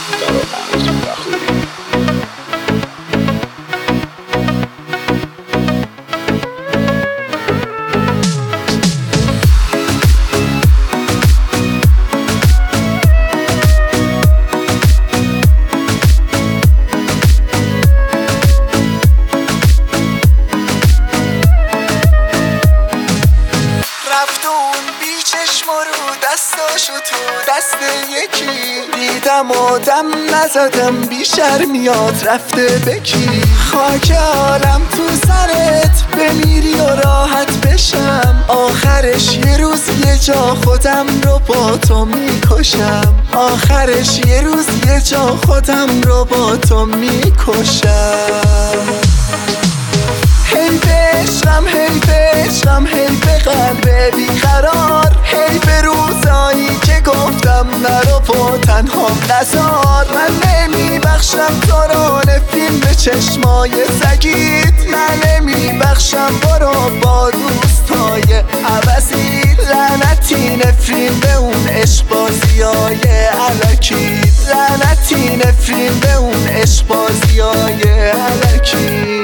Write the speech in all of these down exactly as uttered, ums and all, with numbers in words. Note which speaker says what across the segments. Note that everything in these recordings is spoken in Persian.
Speaker 1: فرامرز فخوری.
Speaker 2: دستاشو تو دست یکی دیدم و دم نزدم، بی شرمیات رفته بکی. خاک عالم تو سرت بمیری و راحت بشم، آخرش یه روز یه جا خودم رو با تو میکشم. آخرش یه روز یه جا خودم رو با تو میکشم. هی به عشقم هی به عشقم هی به قلب بیقرار، هی به روزایی که گفتم نرو و تنها نزار. من نمیبخشم تو رو نفرین به چشمای سگید، من نمیبخشم برو با دوستای عوضی. لعنتی نفرین به اون عشق بازیای الکی، لعنتی نفرین به اون عشق بازیای الکی.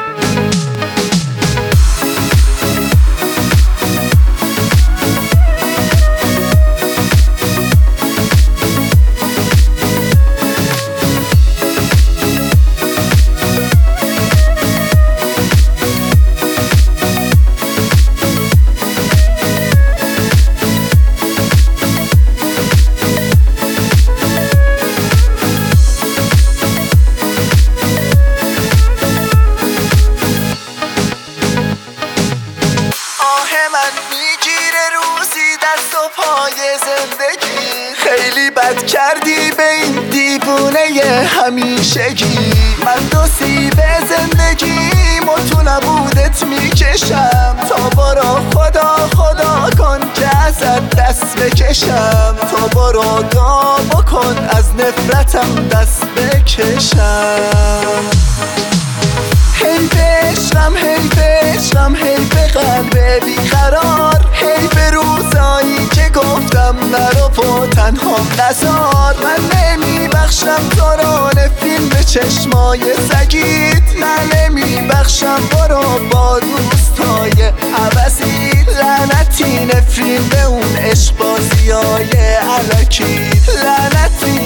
Speaker 2: من میگیره روزی دست و پای زندگی، خیلی بد کردی به این دیوونه همیشگی. من دو سیب زندگی تو نبودت میکشم، تا برو خدا خدا کن که ازت دست بکشم. تا برو دعا بکن از نفرتم دست بکشم. هی به عشقم هی به عشقم هی به قلب بیقرار، هی به روزایی که گفتم نرو و تنها نزار. من نمیبخشم تو رو نفرین به چشمای سگید، من نمیبخشم برو با دوستای عوضی. لعنتی نفرین به اون عشق بازیای الکی، لعنتی